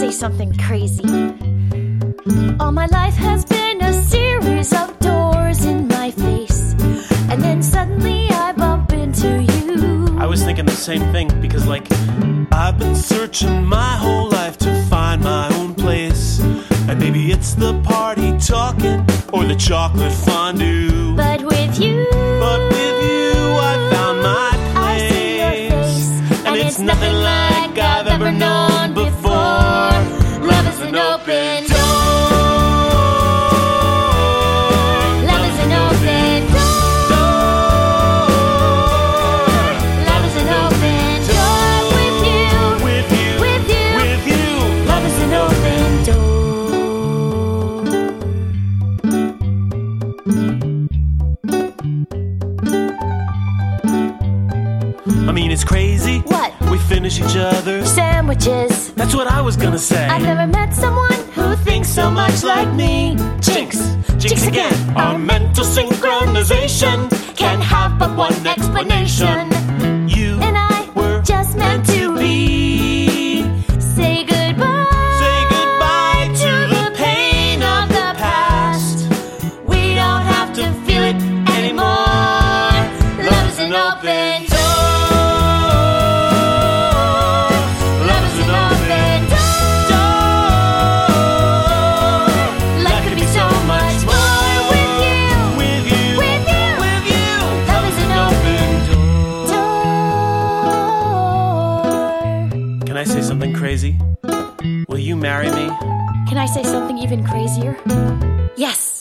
say something crazy? All my life has been a series of doors in my face, and then suddenly I bump into you. I was thinking the same thing because, like, I've been searching my whole life to find my own place. And maybe it's the party talking or the chocolate fondue. But with you, I found my place. I see your face, and it's nothing like I've ever known before. Love is an open door. Love is an open door. Love is an open door. With you. Love is an open door. I mean, it's crazy. What? We finish each other's Sandwiches. That's what I was gonna say. I've never met someone who thinks so much like me. Jinx again. Our mental synchronization can have but one explanation. You and I were just meant to be. Say goodbye. Say goodbye to the pain of the past. We don't have to feel it anymore. Love is an open door. Love is an open door. Life could be so much more with you. With you. Love is an open door. Can I say something crazy? Will you marry me? Can I say something even crazier? Yes.